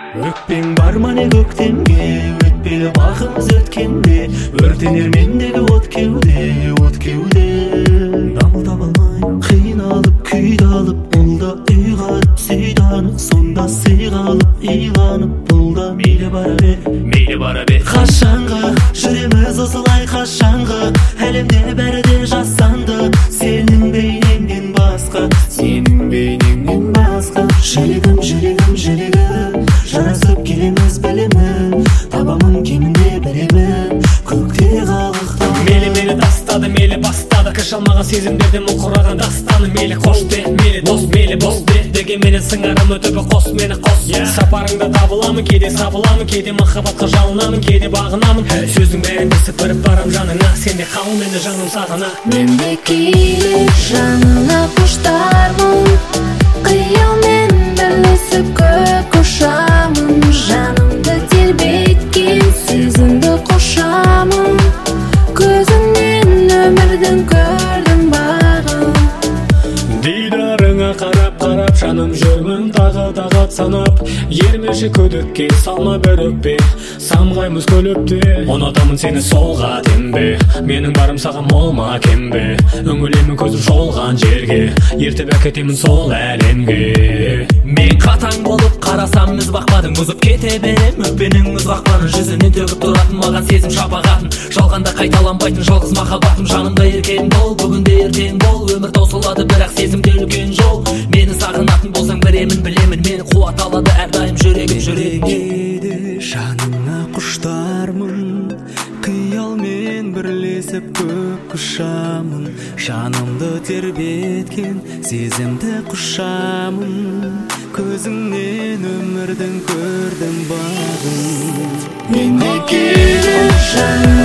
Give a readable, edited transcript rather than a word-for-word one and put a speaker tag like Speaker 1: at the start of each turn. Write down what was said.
Speaker 1: Өкпең бар ма не көктемге, өтпелі бақымыз өткенде, өртенер мендегі от кеуде, от кеуде. Дамыл таба алмай, қиналып, күйді алып, ұлда үй қарып, сүйді анық, сонда сыйға алып, иланып, бұлда мейлі бара бер, мейлі бара бер. Қашанғы жүреміз осылай, қашанғы әлемде бәрі де жасанды, сенің бейнеңнен басқа, сенің бейнеңнен басқа. Жүрегім, жүрегім, жүрегім, жарасып келеміз білемін, табамын кемінде беремін, көкте қалықтан.
Speaker 2: Мейлі тастады, мейлі бастады, кіш алмаған сезімдерден мұқыраған дастаны. Мейлі қош де, мейлі дос, мейлі бос де, деген менен сыңарым өтіп қос мені қос. Сапарыңда табыламын, кейде сабыламын, кейде махаббатқа жалынамын, кейде бағынамын. Сөздің бәрінде сыпырып барам жаныңа, сенде қал мені жаным сағына.
Speaker 3: Мен де кейде жанына құштармын, қиялмен бірлесіп көк ұшамын, жанымды тербеткен сезімді қошамын, көзіңнен өмірдің көрдім бағын.
Speaker 2: Дидарыңа қарап жаным жүрмін тағы санап, ермеші көдікке салма бір өкпе, самғаймыз көліпте. Ұнатамын сені солға тенбе, менің барым саған мол ма кембе, үңілемін көзім шолған жерге, ертіп әкетемін сол әлемге.
Speaker 1: Мен қатаң болып қарасам міз бақпадың, бұзып кете берем өкпенің мұз қақпанын, жүзінен төгіп тұратын маған сезім шапағатын, жалғанда қайталанбайтын жалғыз махаббатым. Жанымда еркем бол, бүгінде ертең бол, өмір таусылады бірақ сезімде үлкен жол. Мені сағынатын болсаң біремін білемін, мені қуат алады әрдайым жүрегім.
Speaker 4: Кейде жаныңа құштармын, қиялмен бірлесіп көк ұшамын, жанымды тербеткен сезімді құшамын, көзіңнен өмірдің көрдім бағын.
Speaker 3: Мен де кейде жаныңа